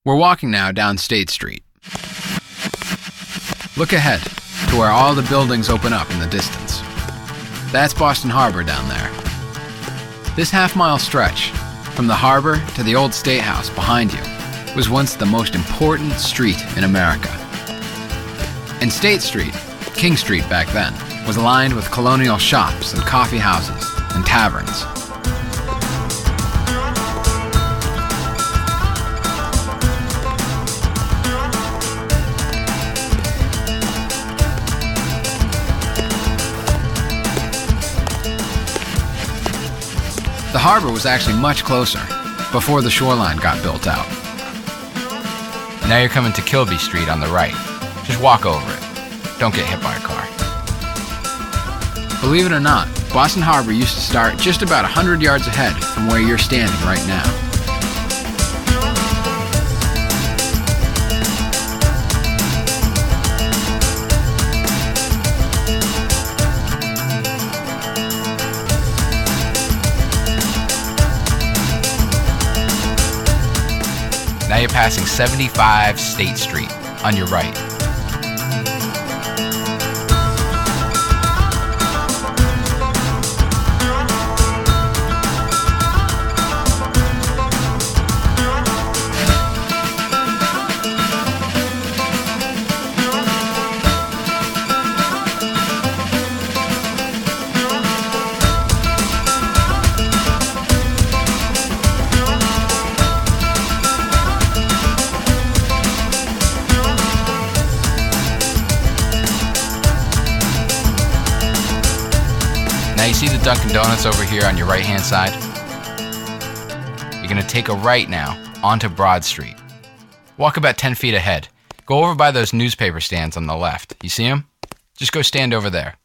We're walking now down State Street. Look ahead to where all the buildings open up in the distance. That's Boston Harbor down there. This half-mile stretch, from the harbor to the old State House behind you, was once the most important street in America. And State Street, King Street back then, was lined with colonial shops and coffee houses and taverns. The harbor was actually much closer, before the shoreline got built out. Now you're coming to Kilby Street on the right. Just walk over it. Don't get hit by a car. Believe it or not, Boston Harbor used to start just about 100 yards ahead from where you're standing right now. Now you're passing 75 State Street on your right. Now you see the Dunkin' Donuts over here on your right-hand side? You're going to take a right now onto Broad Street. Walk about 10 feet ahead. Go over by those newspaper stands on the left. You see them? Just go stand over there.